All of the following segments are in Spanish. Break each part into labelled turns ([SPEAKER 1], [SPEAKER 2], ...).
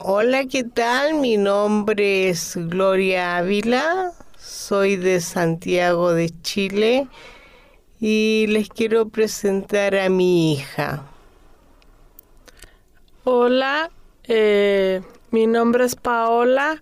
[SPEAKER 1] Hola, ¿qué tal? Mi nombre es Gloria Ávila, soy de Santiago de Chile y les quiero presentar a mi hija.
[SPEAKER 2] Hola, mi nombre es Paola,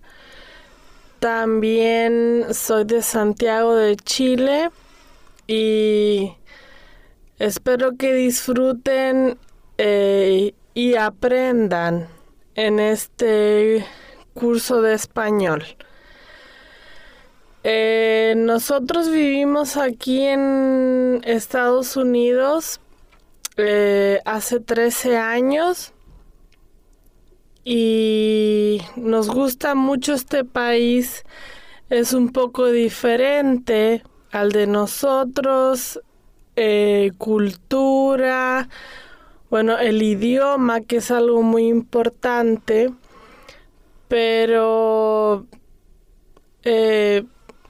[SPEAKER 2] también soy de Santiago de Chile y espero que disfruten y aprendan en este curso de español. Nosotros vivimos aquí en Estados Unidos hace 13 años. Y nos gusta mucho este país. Es un poco diferente al de nosotros. Cultura, bueno, el idioma, que es algo muy importante, pero eh,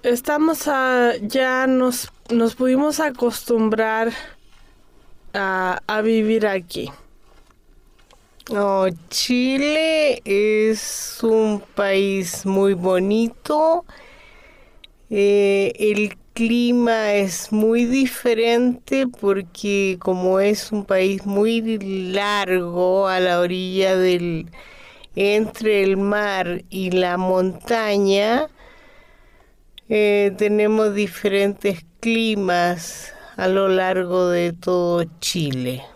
[SPEAKER 2] ya nos pudimos acostumbrar a vivir aquí.
[SPEAKER 1] Oh, Chile es un país muy bonito. El clima es muy diferente porque como es un país muy largo a la orilla entre el mar y la montaña, tenemos diferentes climas a lo largo de todo Chile.